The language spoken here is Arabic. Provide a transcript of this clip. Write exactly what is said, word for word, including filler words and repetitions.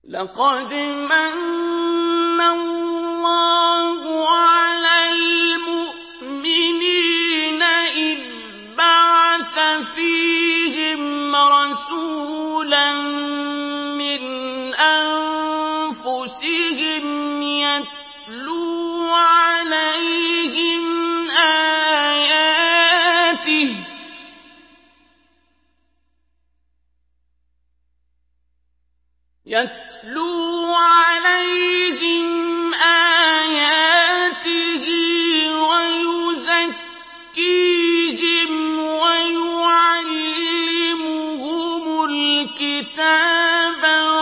لقد مَنَّ اللَّهُ عَلَى الْمُؤْمِنِينَ إِذْ بَعَثَ فِيهِمْ رَسُولًا مِّنْ أَنفُسِهِمْ يَتْلُو عَلَيْهِمْ آيَاتِهِ يَتْلُو عَلَيْهِمْ آيَاتِهِ وَيُزَكِّيهِمْ وَيُعَلِّمُهُمُ الْكِتَابَ